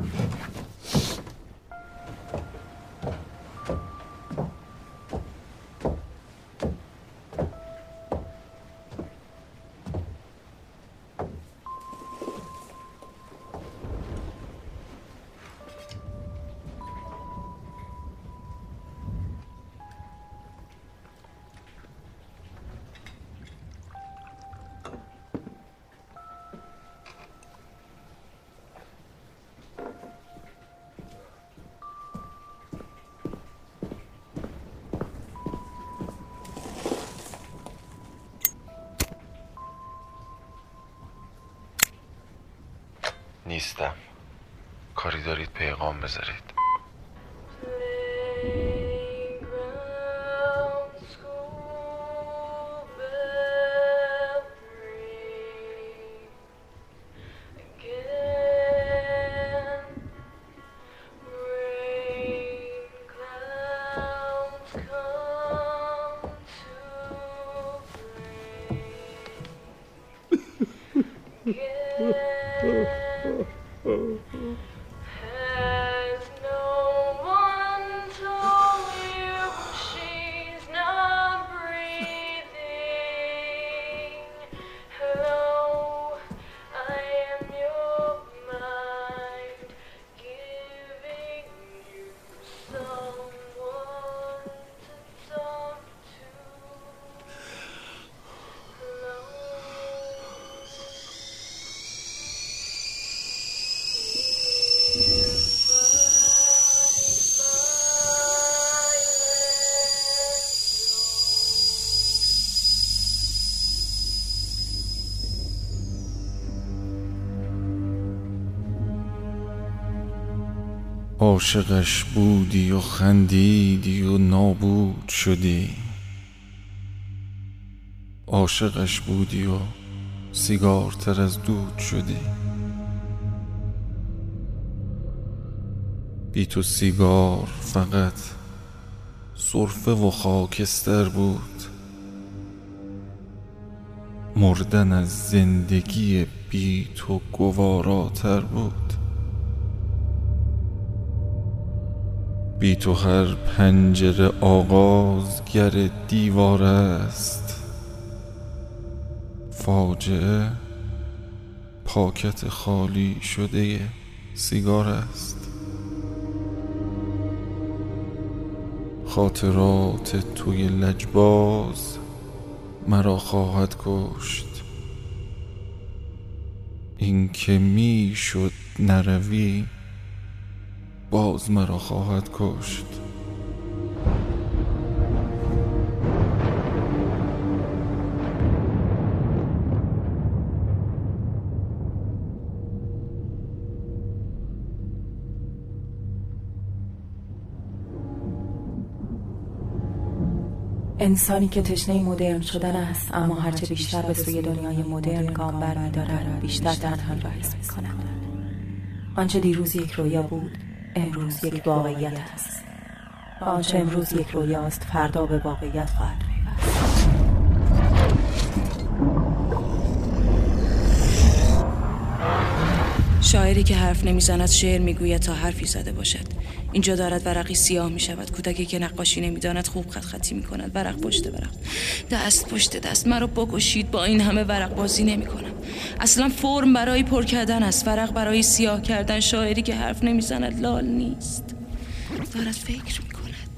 نیستم. کاری دارید پیغام بذارید؟ عاشقش بودی و خندیدی و نابود شدی، عاشقش بودی و سیگارتر از دود شدی. بی تو سیگار فقط سرفه و خاکستر بود، مردن از زندگی بی تو گواراتر بود. بی تو هر پنجره آغازگر دیوار است، فاجعه پاکت خالی شده سیگار است. خاطرات توی لجباز مرا خواهد کشت، این که می شد نروی باز مرا خواهد کشت. انسانی که تشنه مدرن شدن است، اما هرچه بیشتر به سوی دنیای مدرن گام برمی‌دارد بیشتر تنهایی را حس می‌کند. آنچه دیروز یک رویا بود امروز یک واقعیت است و آنچه امروز یک رویاست فردا به واقعیت خواهد پیوست. شاعری که حرف نمیزند شعر میگوید تا حرفی زده باشد. اینجا دارد ورقی سیاه میشود. کودکی که نقاشی نمیداند خوب خط خطی میکند. ورق پشت ورق، دست پشت دست. مرا بکشید، با این همه ورق بازی نمیکنم. اصلا فرم برای پر کردن است، ورق برای سیاه کردن. شاعری که حرف نمیزند لال نیست، دارد فکر میکند.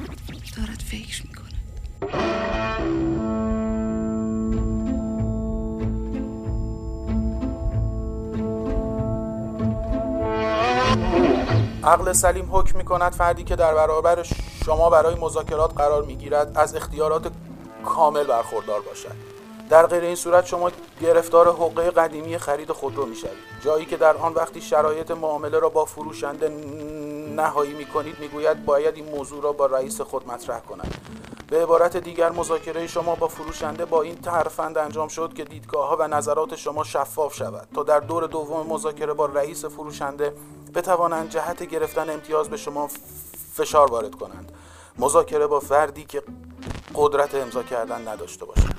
عقل سلیم حکم می‌کند فردی که در برابر شما برای مذاکرات قرار می‌گیرد از اختیارات کامل برخوردار باشد. در غیر این صورت شما گرفتار حقوق قدیمی خرید خودرو می‌شوید، جایی که در آن وقتی شرایط معامله را با فروشنده نهایی می‌کنید می‌گوید باید این موضوع را با رئیس خود مطرح کند. به عبارت دیگر مذاکره شما با فروشنده با این ترفند انجام شد که دیدگاه‌ها و نظرات شما شفاف شود تا در دور دوم مذاکره با رئیس فروشنده بتوانند جهت گرفتن امتیاز به شما فشار وارد کنند. مذاکره با فردی که قدرت امضا کردن نداشته باشد.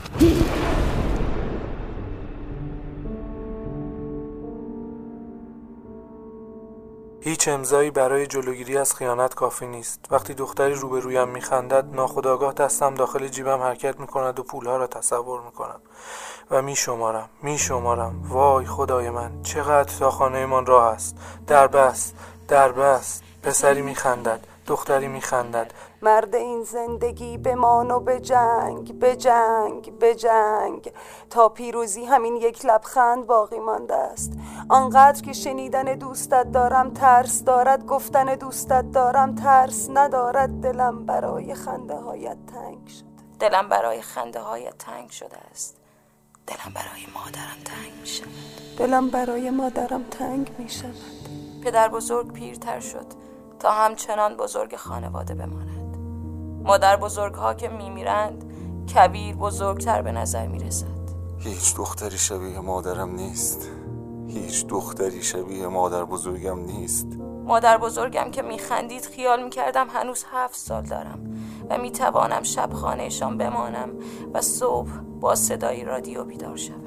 هیچ امضایی برای جلوگیری از خیانت کافی نیست. وقتی دختری روبرویم میخندد، ناخودآگاه دستم داخل جیبم حرکت میکند و پولها را تصور میکنم و میشمارم. وای خدای من، چقدر تا خانه من راه است. در بست. پسری میخندد، دختری میخندد. مرد این زندگی بمان و بجنگ تا پیروزی همین یک لبخند باقی مانده است. آنقدر که شنیدن دوستت دارم ترس دارد، گفتن دوستت دارم ترس ندارد. دلم برای خنده هایت تنگ شد. دلم برای خنده هایت تنگ شده است. دلم برای مادرم تنگ می شود. دلم برای مادرم تنگ می شود. پدر بزرگ پیرتر شد تا همچنان بزرگ خانواده بماند. مادر بزرگ ها که میمیرند کبیر بزرگتر به نظر میرسد. هیچ دختری شبیه مادرم نیست. هیچ دختری شبیه مادر بزرگم نیست. مادر بزرگم که میخندید خیال میکردم هنوز 7 سال دارم و میتوانم شب خانهشان بمانم و صبح با صدای رادیو بیدار شوم.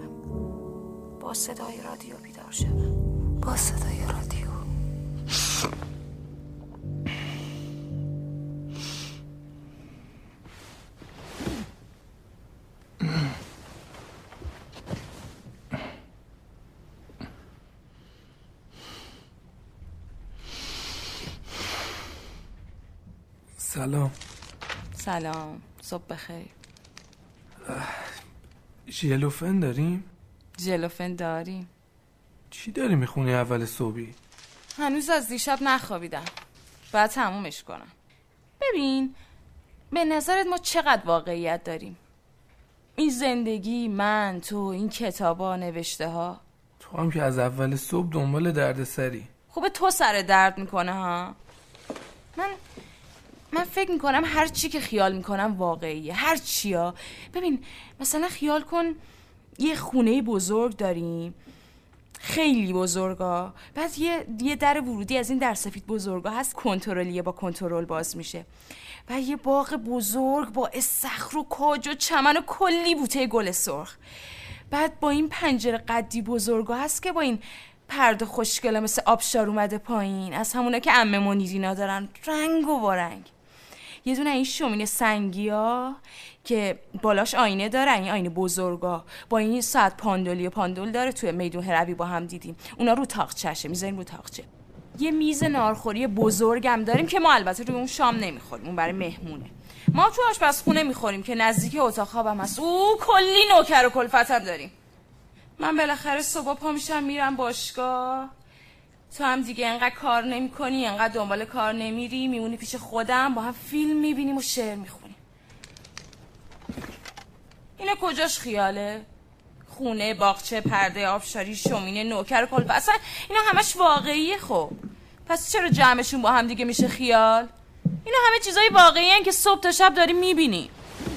سلام، صبح بخیر. ژلوفن داریم؟ ژلوفن داریم. چی داری میخونی اول صبحی؟ هنوز از دیشب نخوابیدم، باید تمومش کنم. ببین، به نظرت ما چقدر واقعیت داریم؟ این زندگی، من، تو، این کتابا، نوشته ها. تو هم که از اول صبح دنبال درد سری. خوبه تو سر درد میکنه ها. من فکر میکنم هر چی که خیال میکنم واقعیه. هر چیا. ببین مثلا خیال کن یه خونه بزرگ داریم، خیلی بزرگا، بعد یه در ورودی از این در سفید بزرگا هست، کنترلیه، با کنترل باز میشه، و یه باغ بزرگ با استخر و کاج و چمن و کلی بوته گل سرخ. بعد با این پنجره قدی بزرگا هست که با این پرده خوشگله مثل آبشار اومده پایین، از همونه که عمه منیرینا دارن، رنگ و رنگ. یه دونه این شومینه سنگی ها که بالاش آینه داره، این آینه بزرگا، با این ساعت پاندول داره، توی میدون هروی با هم دیدیم. اونا رو تاقچه‌شه، میذاریم رو تاقچه. یه میز نارخوری بزرگم داریم که ما البته روی اون شام نمیخوریم، اون برای مهمونه. ما تو آشپزخونه میخوریم که نزدیک اتاق خوابم هست. کلی نوکر و کلفتم داریم. من بالاخره صبح پا میشم میرم باشگاه، تو هم دیگه انقدر کار نمی کنی، انقدر دنبال کار نمیری، میمونی پیش خودم، با هم فیلم میبینیم و شعر میخونیم. اینا کجاش خیاله؟ خونه، باغچه، پرده آبشاری، شومینه، نوکر و کلفت، اصلا اینا همش واقعیه. خب پس چرا جمعشون با هم دیگه میشه خیال؟ اینا همه چیزای واقعی هن که صبح تا شب داریم میبینیم.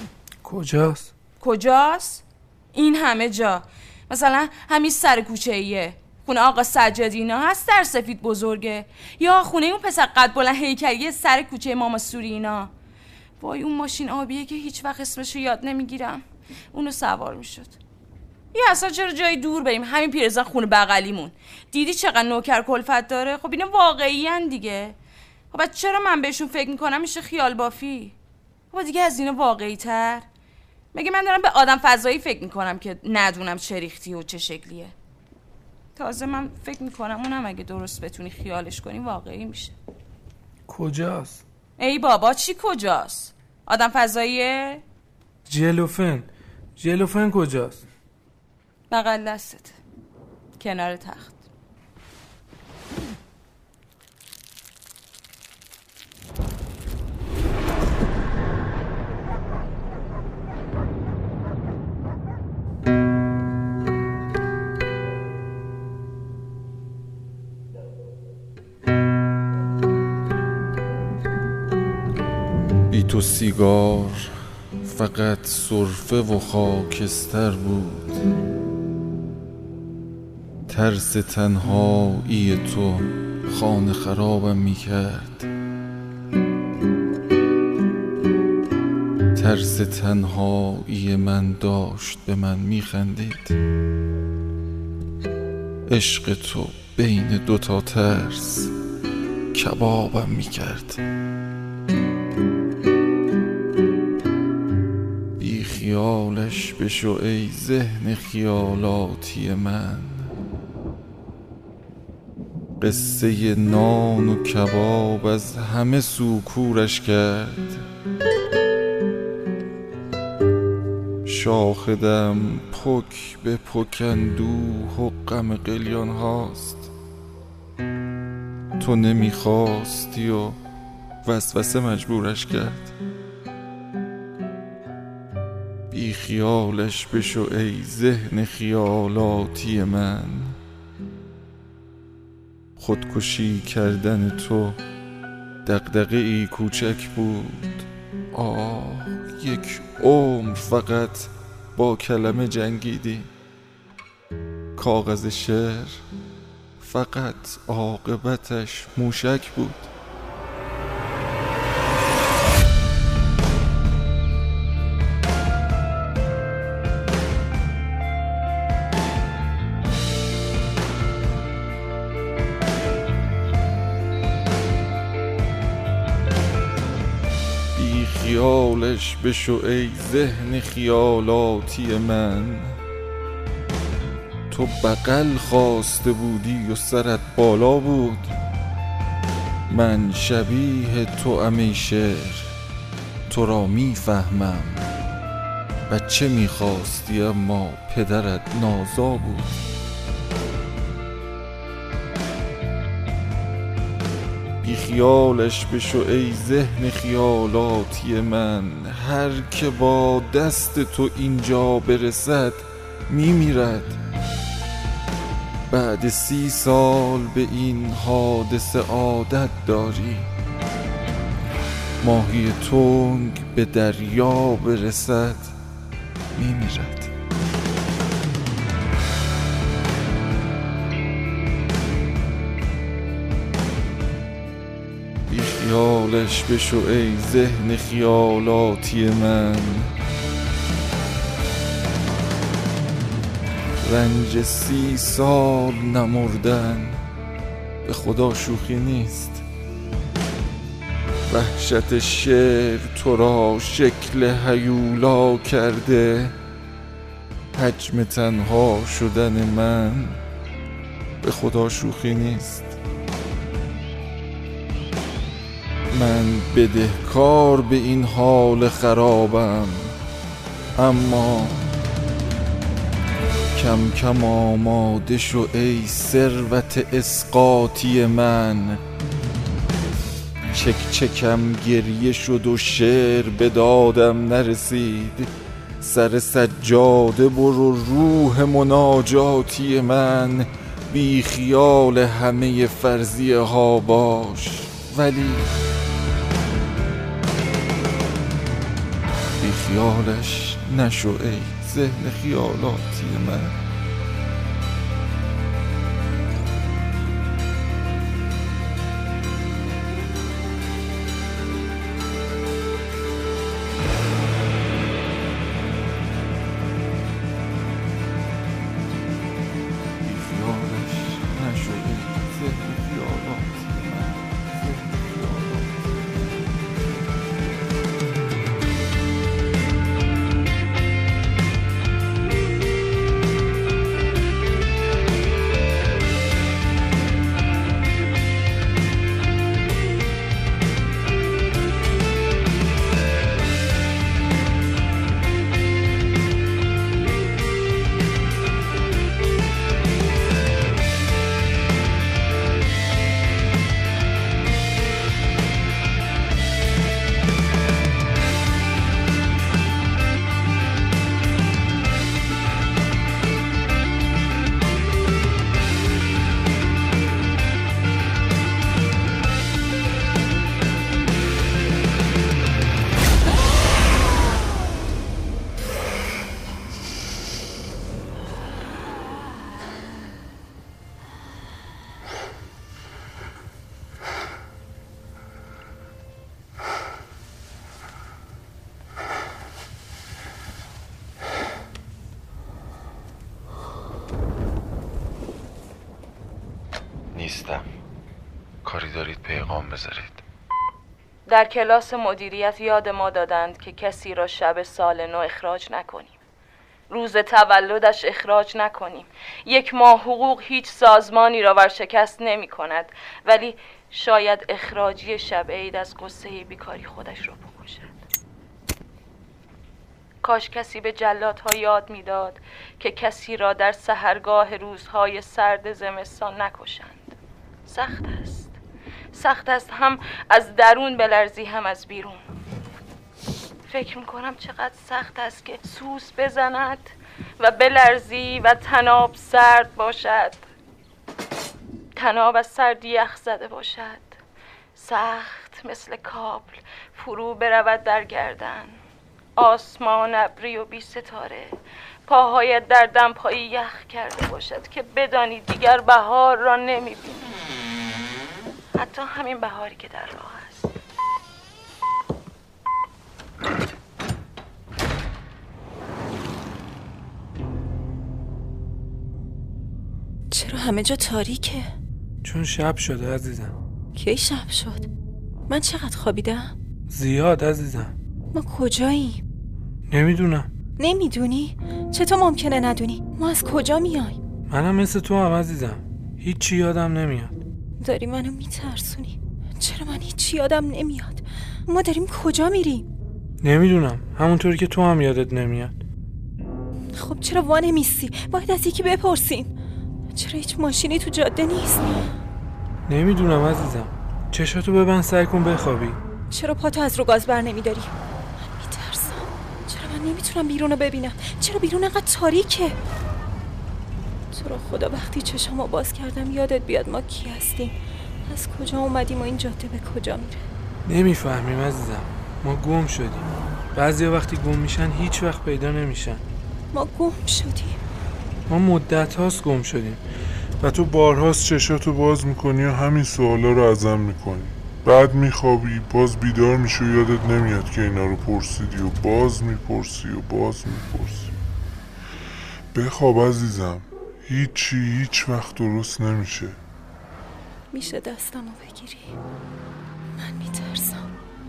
کجاست؟ این همه جا. مثلا همین سر کوچه ایه، خونه آقا سجادینا هست، در سفید بزرگه، یا خونه اون پسر قد بلند هیکلیه سر کوچه ماما سورینا. وای اون ماشین آبیه که هیچ وقت اسمشو یاد نمیگیرم، اونو سوار میشد. یا اصلا چرا جای دور بریم؟ همین پیرزن خونه بغلیمون، دیدی چقدر نوکر کلفت داره؟ خب اینا واقعی ان دیگه. خب چرا من بهشون فکر میکنم میشه خیال بافی؟ خب دیگه از اینا واقعی تر؟ مگه من دارم به آدم فضایی فکر میکنم که ندونم چه ریختی و چه شکلیه؟ تازه من فکر میکنم اونم اگه درست بتونی خیالش کنی واقعی میشه. کجاست؟ ای بابا چی کجاست؟ آدم فضاییه؟ ژلوفن کجاست؟ بغل دستت، کنار تخت. بی تو سیگار فقط سرفه و خاکستر بود، ترس تنهایی تو خانه خرابم میکرد، ترس تنهایی من داشت به من میخندید، عشق تو بین دوتا ترس کبابم میکرد. بی خیالش بشو ای ذهن خیالاتی من، قصه نان و کباب از همه سو کورش کرد. شاهدم پک به پک اندوه و غم قلیان هاست. تو نمیخواستی و وسوسه مجبورش کرد. بی خیالش بشو ای ذهن خیالاتی من، خودکشی کردن تو دغدغه ای کوچک بود. آه، یک عمر فقط با کلمه جنگیدی. کاغذ شعر فقط عاقبتش موشک بود. بی خیالش بشو ای ذهن خیالاتی من، تو بغل خواسته بودی و سرت بالا بود. من شبیه تو ای شعر، تو را میفهمم. بچه میخواستی اما پدرت نازا بود. بی خیالش بشو ای ذهن خیالاتی من، هر که با دست تو اینجا برسد میمیرد. بعد 30 سال به این حادثه عادت داری. ماهی تنگ به دریا برسد میمیرد. بی خیالش بشو ای ذهن خیالاتی من، رنج 30 سال نمردن به خدا شوخی نیست. وحشت شعر تو را شکل هیولا کرده. حجم تنها شدن من به خدا شوخی نیست. من بدهکار به این حال خرابم، اما کم کم آماده شو ای ثروت اسقاطی من. چک چکم گریه شد و شعر به دادم نرسید. سر سجاده برو روح مناجاتی من. بی خیال همه فرضیه ها باش، ولی بی خیالش نشو ای ذهن خیالاتی من. بی خیالش نشو ای ذهن خیالاتی من. کاری دارید پیغام بذارید. در کلاس مدیریت یاد ما دادند که کسی را شب سال نو اخراج نکنیم، روز تولدش اخراج نکنیم. 1 ماه حقوق هیچ سازمانی را ورشکست نمی کند، ولی شاید اخراجی شب عید از قصه بیکاری خودش را بکشد. کاش کسی به جلادها یاد میداد که کسی را در سحرگاه روزهای سرد زمستان نکشند. سخت است هم از درون بلرزی هم از بیرون. فکر میکنم چقدر سخت است که سوز بزند و بلرزی و تناب سرد باشد، تناب از سردی یخ زده باشد، سخت مثل کابل فرو برود در گردن، آسمان ابری و بی ستاره، پاهایت در دمپایی یخ کرده باشد که بدانی دیگر بهار را نمیبینی، حتی همین بهاری که در راه است. چرا همه جا تاریکه؟ چون شب شده عزیزم. کی شب شد؟ من چقدر خوابیدم؟ زیاد عزیزم. ما کجاییم؟ نمیدونم. نمیدونی؟ چطور ممکنه ندونی؟ ما از کجا میای؟ منم مثل تو هم عزیزم. هیچی یادم نمیاد. داری منو میترسونی. چرا من هیچی یادم نمیاد؟ ما داریم کجا میریم؟ نمیدونم. همونطوری که تو هم یادت نمیاد. خب چرا وا نمیستی؟ باید از یکی بپرسیم. چرا هیچ ماشینی تو جاده نیست؟ نمیدونم عزیزم. چشاتو ببند، سعی کن بخوابی. چرا پاتو از رو گاز بر نمیداری؟ من میترسم. چرا من نمیتونم بیرونو ببینم؟ چرا بیرون انقدر تاریکه؟ تو رو خدا وقتی چشامو باز کردم یادت بیاد ما کی هستیم، از کجا اومدیم و این جاده به کجا میره. نمیفهمیم عزیزم. ما گم شدیم. بعضیا وقتی گم میشن هیچ وقت پیدا نمیشن. ما گم شدیم. ما مدت هاست گم شدیم و تو بارهاست چشاتو باز میکنی و همین سوالا رو ازم میکنی، بعد میخوابی، باز بیدار میشی و یادت نمیاد که اینا رو پرسیدی و باز میپرسی و باز میپرسی. بخواب عزیزم. هیچ وقت درست نمیشه. میشه دستمو بگیری؟ من میترسم.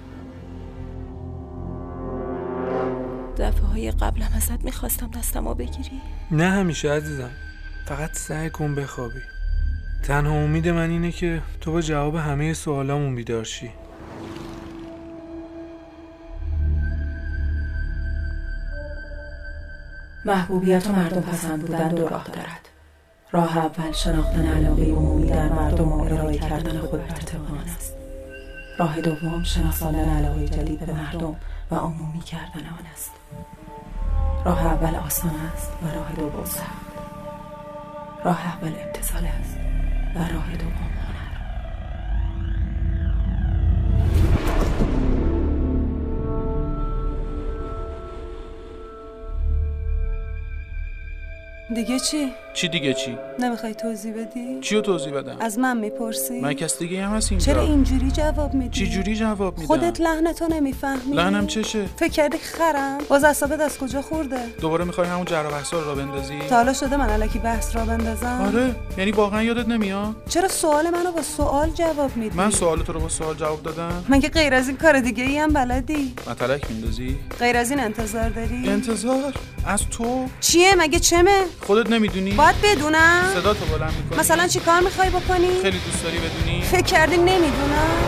دفعه های قبلم ازت میخواستم دستمو بگیری. نه همیشه عزیزم. فقط سعی کن بخوابی. تنها امید من اینه که تو با جواب همه سوالامون بیدار شی. محبوبیت و مردم پسند بودن 2 راه دارد. راه اول شناختن علاقه عمومی در مردم و ارائه کردن خود بر طبق آن است. راه دوم شناساندن علاقه جدید به مردم و عمومی کردن آن است. راه اول آسان است و راه دوم سخت. راه اول امتثال است و راه دوم هنر. دیگه چی؟ چی دیگه چی؟ نمیخوای توضیح بدی؟ چی رو توضیح بدم؟ از من میپرسی؟ من کس دیگه هم هست اینجا. چرا اینجوری جواب میدی؟ چی جوری جواب میدم؟ خودت لحنتو نمیفهمی؟ لحنم چشه؟ فکر کردی خرم؟ باز اعصابت از کجا خورده؟ دوباره میخوای همون جر و بحثا رو بندازی؟ تا حالا شده من الکی بحث را بندازم؟ آره، یعنی واقعا یادت نمیاد؟ چرا سوال منو با سوال جواب میدی؟ من سوال تو رو با سوال جواب دادم؟ مگه غیر از این کار دیگه ای هم بلدی؟ مطلق میندازی؟ غیر از این انتظار داری؟ انتظار؟ از تو؟ چیه مگه چمه؟ خودت نمیدونی؟ باید بدونم؟ صدا تو بلند میکنی؟ مثلا چی کار میخوای بکنی؟ خیلی دوست داری بدونی؟ فکر کردی نمیدونم؟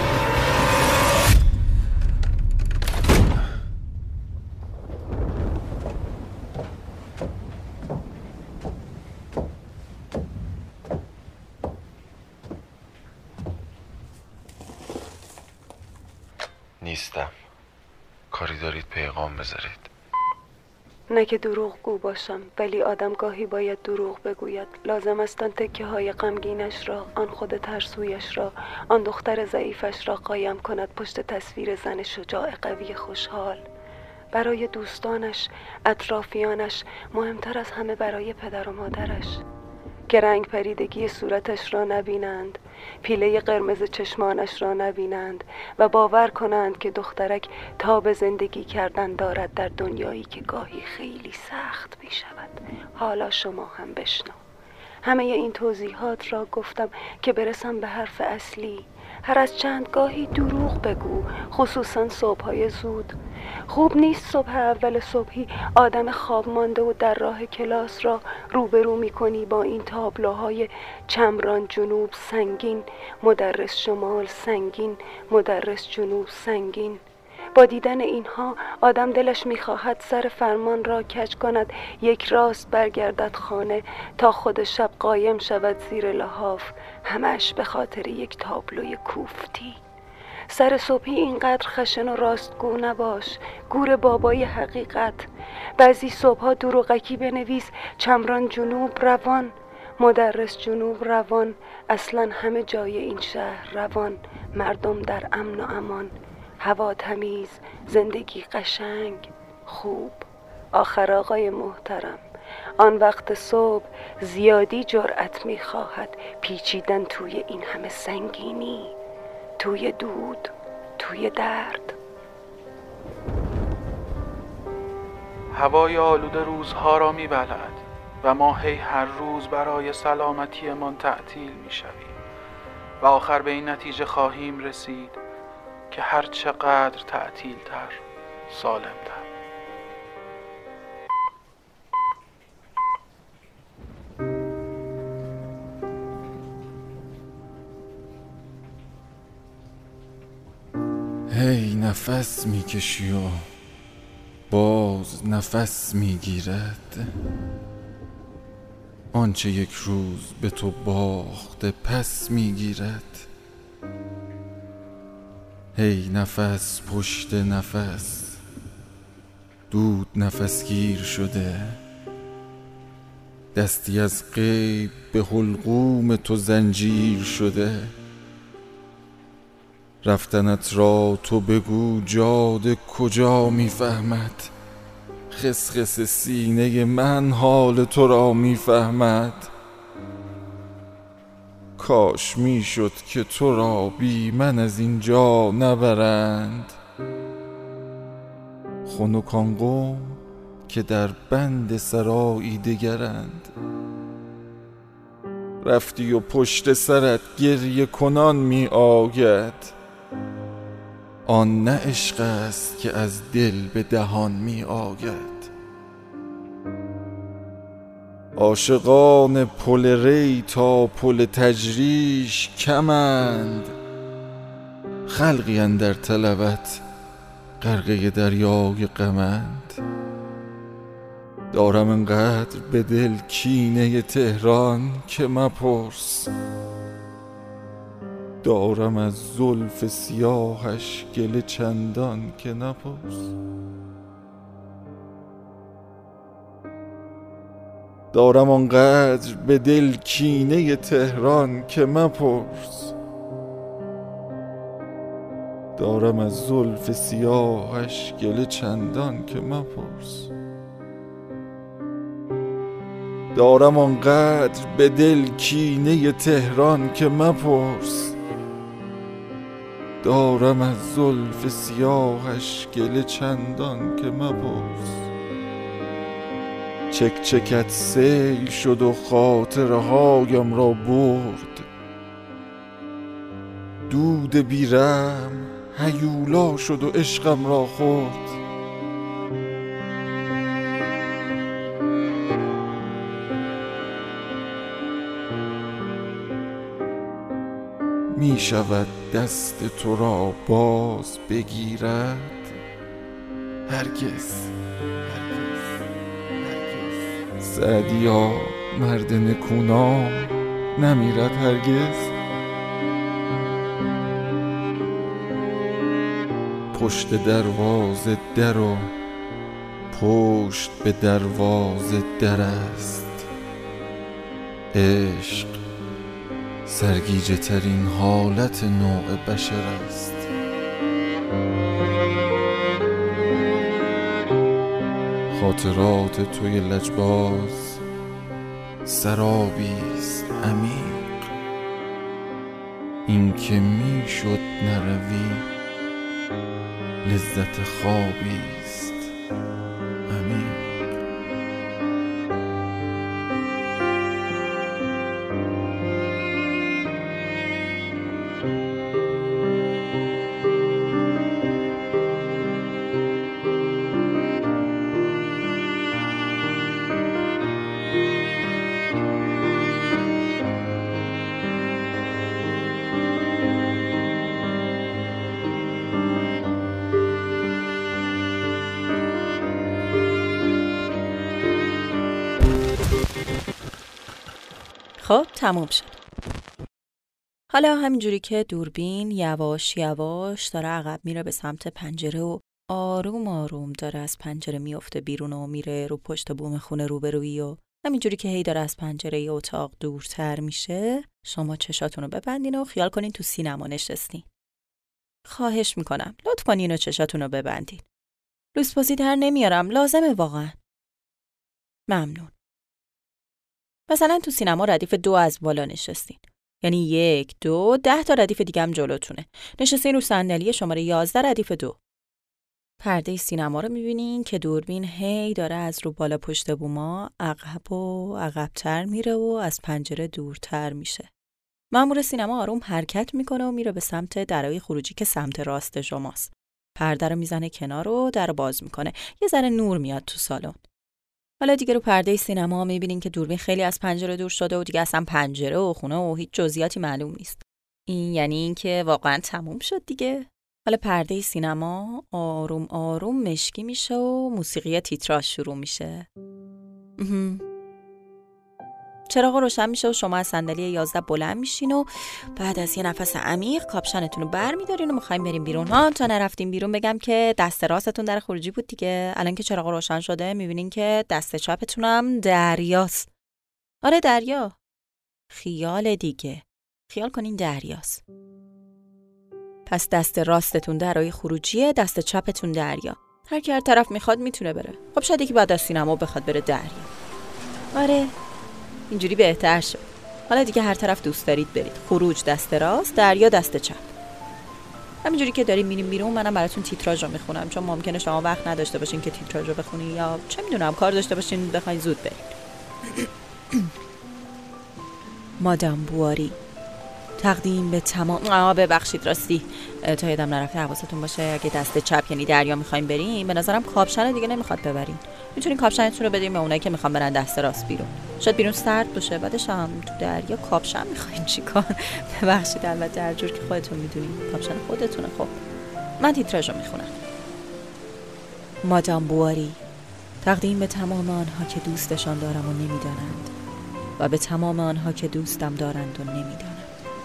نیستم. کاری دارید پیغام بذارید. نه که دروغ گو باشم، ولی آدم گاهی باید دروغ بگوید. لازم است آن تکه های غمگینش را، آن خود ترسویش را، آن دختر ضعیفش را قایم کند پشت تصویر زن شجاع قوی خوشحال. برای دوستانش، اطرافیانش، مهمتر از همه برای پدر و مادرش که رنگ پریدگی صورتش را نبینند، پیله قرمز چشمانش را نبینند و باور کنند که دخترک تاب زندگی کردن دارد در دنیایی که گاهی خیلی سخت می شود. حالا شما هم بشنو. همه این توضیحات را گفتم که برسم به حرف اصلی. هر از چند گاهی دروغ بگو، خصوصا صبح‌های زود. خوب نیست صبح اول صبحی آدم خواب مانده و در راه کلاس را روبرو می‌کنی با این تابلوهای چمران جنوب سنگین، مدرس شمال سنگین، مدرس جنوب سنگین. با دیدن اینها آدم دلش می‌خواهد سر فرمان را کج کند، یک راست برگردد خانه تا خود شب قایم شود زیر لحاف، همش به خاطر یک تابلوی کوفتی. سر صبحی اینقدر خشن و راستگو نباش، گور بابای حقیقت. بعضی صبحها دروغکی بنویس چمران جنوب روان، مدرس جنوب روان، اصلا همه جای این شهر روان، مردم در امن و امان، هوا تمیز، زندگی قشنگ، خوب. آخر آقای محترم، آن وقت صبح زیادی جرأت می‌خواهد پیچیدن توی این همه سنگینی، توی دود، توی درد. هوای آلوده روزها را می‌بلعد و ما هر روز برای سلامتیمان تعطیل می‌شویم و آخر به این نتیجه خواهیم رسید که هر چقدر تعطیل‌تر سالم‌تر. هی نفس میکشی و باز نفس میگیرد، آنچه یک روز به تو باخته پس میگیرد. هی نفس پشت نفس، دود نفسگیر شده، دستی از غیب به حلقوم تو زنجیر شده. رفتنت را تو بگو جاده کجا میفهمد، خسخس سینه من حال تو را میفهمد. کاش میشد که تو را بی من از اینجا نبرند، خنکان قوم که در بند سرایی دگرند. رفتی و پشت سرت گریه کنان می آید، آن نه عشق است که از دل به دهان می آید. عاشقان پل ری تا پل تجریش کمند، خلقی اندر طلبت غرقه دریای غمند. دارم انقدر به دل کینه تهران که مپرس، دارم از زلف سیاهش گله چندان که نپرس. دارم آنقدر به دل کینه تهران که مپرس، دارم از زلف سیاهش گله چندان که مپرس. دارم آنقدر به دل کینه تهران که مپرس، دارم از زلف سیاهش گله چندان که مپرس. چک چکت سیل شد و خاطره هایم را برد، دود بیرم هیولا شد و عشقم را خورد. می شود دست تو را باز بگیرد؟ هرگز. سعدیا مرد نکونام نمیرد هرگز. پشت دروازه در و پشت به دروازه در است، عشق سرگیجه ترین حالت نوع بشر است. خاطرات توی لجباز سرابیست عمیق، این که می شد نروی لذت خوابیست عمیق. خب تموم شد. حالا همینجوری که دوربین یواش یواش داره عقب میره به سمت پنجره و آروم آروم داره از پنجره میفته بیرون و میره رو پشت بوم خونه روبرویی و همینجوری که هی داره از پنجره اتاق دورتر میشه، شما چشاتون رو ببندین و خیال کنین تو سینما نشستین. خواهش میکنم لطف کنین و چشاتون رو ببندین. لوسپازی در نمیارم، لازمه واقعا. ممنون. مثلا تو سینما ردیف 2 از بالا نشستین. یعنی 1 2 10 تا ردیف دیگه هم جلوتونه. نشستین رو صندلی شماره 11 ردیف 2. پرده سینما رو میبینین که دوربین هی داره از رو بالا پشت بوما عقب و عقب‌تر میره و از پنجره دورتر میشه. مأمور سینما آروم حرکت میکنه و میره به سمت درای خروجی که سمت راست شماست. پرده رو میزنه کنار و در رو باز میکنه. یه ذره نور میاد تو سالن. حالا دیگه رو پرده سینما میبینین که دوربین خیلی از پنجره دور شده و دیگه اصلا پنجره و خونه و هیچ جزئیاتی معلوم نیست. این یعنی این که واقعا تموم شد دیگه. حالا پرده سینما آروم آروم مشکی میشه و موسیقی تیتراژ شروع میشه. چراغ روشن میشه و شما از صندلی 11 بلند میشین و بعد از یه نفس عمیق کاپشنتون رو برمیدارین و میخوایم بریم بیرون. تا نرفتیم بیرون بگم که دست راستتون در خروجی بود دیگه. الان که چراغ روشن شده میبینین که دست چپتون هم دریاست. آره دریا. خیال دیگه. خیال کنین دریاست. پس دست راستتون درای خروجیه، دست چپتون دریا. هر کی هر طرف میخواد میتونه بره. خب شاید یکی بعد از سینما بخواد بره دریا. آره اینجوری بهتر شد. حالا دیگه هر طرف دوست دارید برید. خروج دست راست، دریا دست چپ. همینجوری که داریم میریم بیرون منم براتون تیتراژ رو میخونم، چون ممکنه شما وقت نداشته باشین که تیتراژ رو بخونین یا چه میدونم کار داشته باشین بخواین زود برید. مادام بواری تقدیم به تمام ببخشید راستی تا یادم نرفته حواستون باشه اگه دست چپ یعنی دریا میخوایم بریم به نظرم کاپشن دیگه نمیخواد ببرین. میتونین کاپشنتون رو بدین به اونایی که میخوان برن دست راست بیرون. شاید بیرون سرد باشه بعدش هم تو دریا کاپشن میخواین چیکار؟ ببخشید البته هر جور که خودتون میدونین کاپشن خودتونه. خب من تیتراژ رو میخونم. مادام بواری تقدیم به تمام آنها که دوستشان دارم و نمیدانند و به تمام آنها که دوستم دارند و نمیدانند.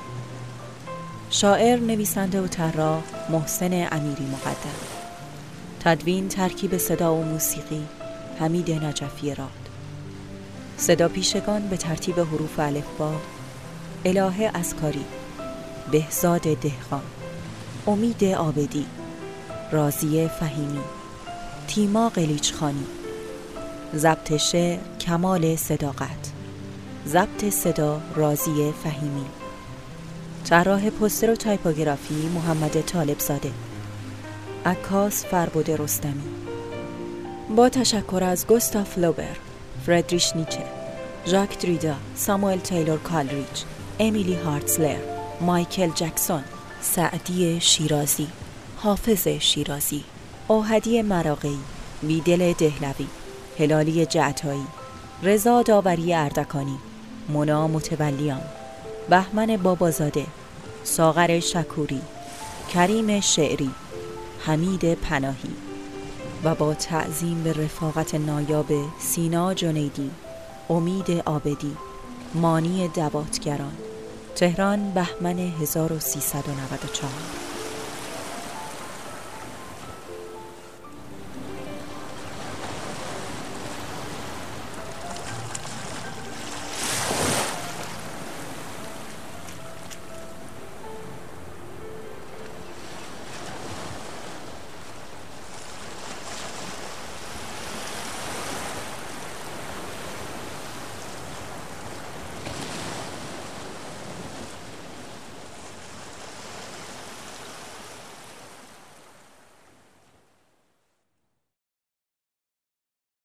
شاعر، نویسنده و طراح محسن امیری مقدم. تدوین، ترکیب صدا و موسیقی حمید نجفی راد. صدا پیشگان به ترتیب حروف الفبا: الهه اسکاری، بهزاد دهقان، امید عابدی، راضیه فهیمی، تیما قلیچخانی. ضبط شعر کمال صداقت. ضبط صدا راضیه فهیمی. طراح پوستر و تایپوگرافی محمد طالبزاده. عکاس فربد رستمی. با تشکر از گوستاف لوبر، فردریش نیچه، ژاک دریدا، ساموئل تیلور کالریج، امیلی هارتزلر، مایکل جکسون، سعدی شیرازی، حافظ شیرازی، اوهدی مراغی، بیدل دهلوی، هلالی جعتایی، رضا داوری اردکانی، مونا متولیان، بهمن بابازاده، ساغر شکوری، کریم شعری، حمید پناهی و با تعظیم به رفاقت نایاب سینا جنیدی، امید عابدی، مانی دواتگران. تهران، بهمن 1394.